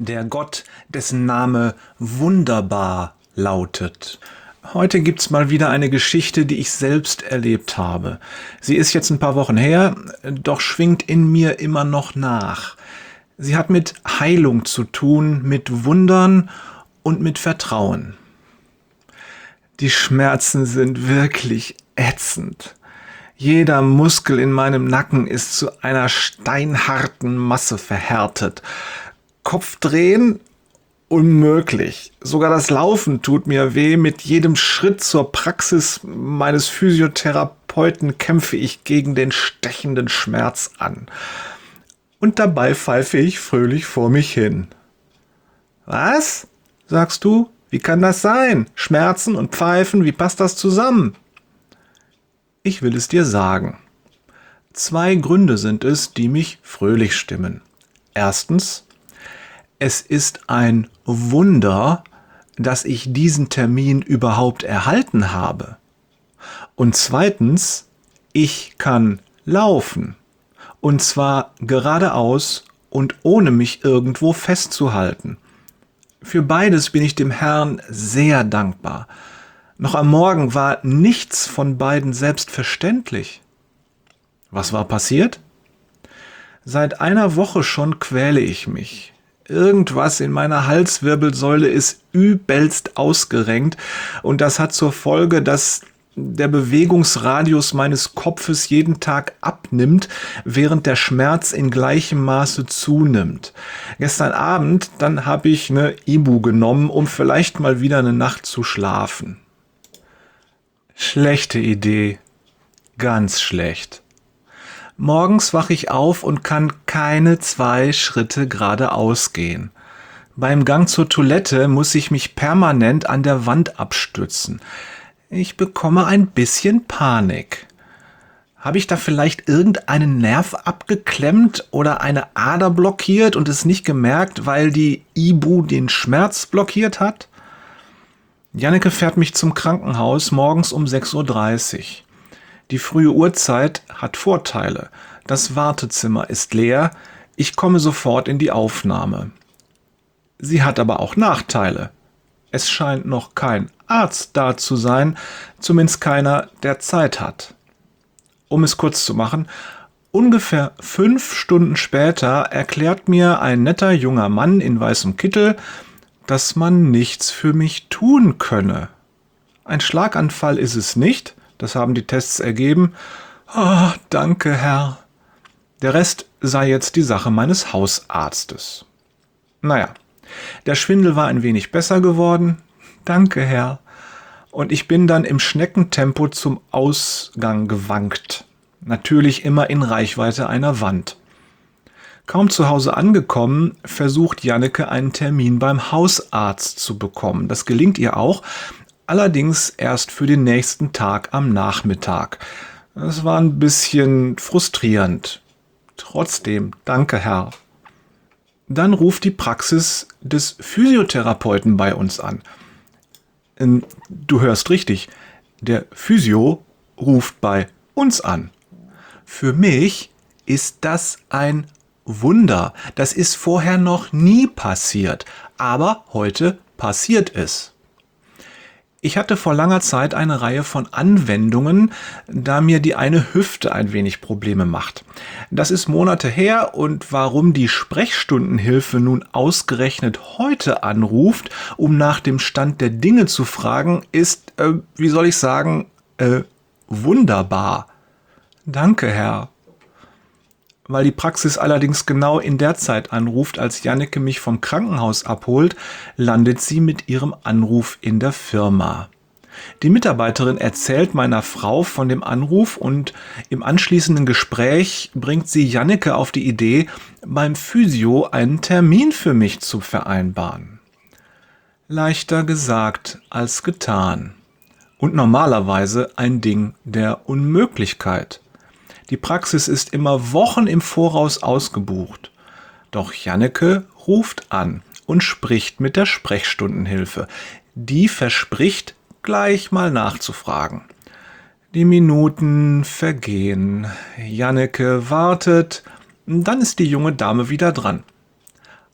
der Gott, dessen Name wunderbar lautet. Heute gibt's mal wieder eine Geschichte, die ich selbst erlebt habe. Sie ist jetzt ein paar Wochen her, doch schwingt in mir immer noch nach. Sie hat mit Heilung zu tun, mit Wundern und mit Vertrauen. Die Schmerzen sind wirklich ätzend. Jeder Muskel in meinem Nacken ist zu einer steinharten Masse verhärtet. Kopfdrehen? Unmöglich. Sogar das Laufen tut mir weh. Mit jedem Schritt zur Praxis meines Physiotherapeuten kämpfe ich gegen den stechenden Schmerz an. Und dabei pfeife ich fröhlich vor mich hin. Was? Sagst du? Wie kann das sein? Schmerzen und Pfeifen, wie passt das zusammen? Ich will es dir sagen. 2 Gründe sind es, die mich fröhlich stimmen. Erstens, es ist ein Wunder, dass ich diesen Termin überhaupt erhalten habe. Und zweitens, ich kann laufen. Und zwar geradeaus und ohne mich irgendwo festzuhalten. Für beides bin ich dem Herrn sehr dankbar. Noch am Morgen war nichts von beiden selbstverständlich. Was war passiert? Seit einer Woche schon quäle ich mich. Irgendwas in meiner Halswirbelsäule ist übelst ausgerenkt und das hat zur Folge, dass der Bewegungsradius meines Kopfes jeden Tag abnimmt, während der Schmerz in gleichem Maße zunimmt. Gestern Abend, dann habe ich eine Ibu genommen, um vielleicht mal wieder eine Nacht zu schlafen. Schlechte Idee. Ganz schlecht. Morgens wache ich auf und kann keine 2 Schritte geradeaus gehen. Beim Gang zur Toilette muss ich mich permanent an der Wand abstützen. Ich bekomme ein bisschen Panik. Habe ich da vielleicht irgendeinen Nerv abgeklemmt oder eine Ader blockiert und es nicht gemerkt, weil die Ibu den Schmerz blockiert hat? Janneke fährt mich zum Krankenhaus morgens um 6:30 Uhr. Die frühe Uhrzeit hat Vorteile. Das Wartezimmer ist leer. Ich komme sofort in die Aufnahme. Sie hat aber auch Nachteile. Es scheint noch kein Arzt da zu sein, zumindest keiner, der Zeit hat. Um es kurz zu machen, ungefähr 5 Stunden später erklärt mir ein netter junger Mann in weißem Kittel, dass man nichts für mich tun könne. Ein Schlaganfall ist es nicht, das haben die Tests ergeben. Oh, danke, Herr. Der Rest sei jetzt die Sache meines Hausarztes. Naja, der Schwindel war ein wenig besser geworden. Danke, Herr. Und ich bin dann im Schneckentempo zum Ausgang gewankt. Natürlich immer in Reichweite einer Wand. Kaum zu Hause angekommen, versucht Janneke einen Termin beim Hausarzt zu bekommen. Das gelingt ihr auch, allerdings erst für den nächsten Tag am Nachmittag. Das war ein bisschen frustrierend. Trotzdem, danke, Herr. Dann ruft die Praxis des Physiotherapeuten bei uns an. Du hörst richtig, der Physio ruft bei uns an. Für mich ist das ein Wunder. Das ist vorher noch nie passiert, aber heute passiert es. Ich hatte vor langer Zeit eine Reihe von Anwendungen, da mir die eine Hüfte ein wenig Probleme macht. Das ist Monate her und warum die Sprechstundenhilfe nun ausgerechnet heute anruft, um nach dem Stand der Dinge zu fragen, ist, wunderbar. Danke, Herr. Weil die Praxis allerdings genau in der Zeit anruft, als Janneke mich vom Krankenhaus abholt, landet sie mit ihrem Anruf in der Firma. Die Mitarbeiterin erzählt meiner Frau von dem Anruf und im anschließenden Gespräch bringt sie Janneke auf die Idee, beim Physio einen Termin für mich zu vereinbaren. Leichter gesagt als getan. Und normalerweise ein Ding der Unmöglichkeit. Die Praxis ist immer Wochen im Voraus ausgebucht. Doch Janneke ruft an und spricht mit der Sprechstundenhilfe. Die verspricht, gleich mal nachzufragen. Die Minuten vergehen. Janneke wartet. Dann ist die junge Dame wieder dran.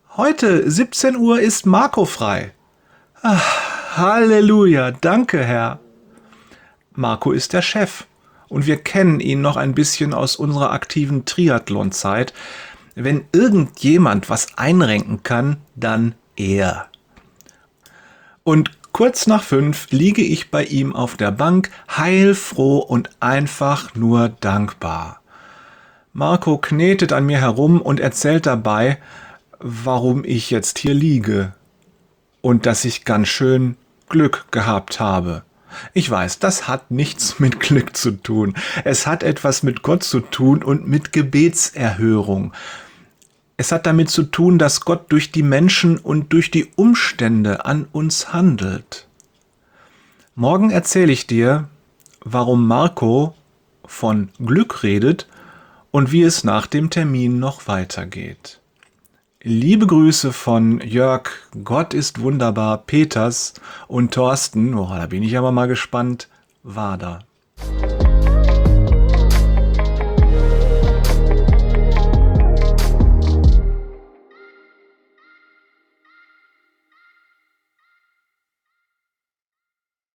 Heute 17 Uhr ist Marco frei. Ach, Halleluja, danke Herr. Marco ist der Chef und wir kennen ihn noch ein bisschen aus unserer aktiven Triathlon-Zeit. Wenn irgendjemand was einrenken kann, dann er. Und kurz nach 5 liege ich bei ihm auf der Bank, heilfroh und einfach nur dankbar. Marco knetet an mir herum und erzählt dabei, warum ich jetzt hier liege und dass ich ganz schön Glück gehabt habe. Ich weiß, das hat nichts mit Glück zu tun. Es hat etwas mit Gott zu tun und mit Gebetserhörung. Es hat damit zu tun, dass Gott durch die Menschen und durch die Umstände an uns handelt. Morgen erzähle ich dir, warum Marco von Glück redet und wie es nach dem Termin noch weitergeht. Liebe Grüße von Jörg, Gott ist wunderbar, Peters und Thorsten, da bin ich aber mal gespannt, Wader.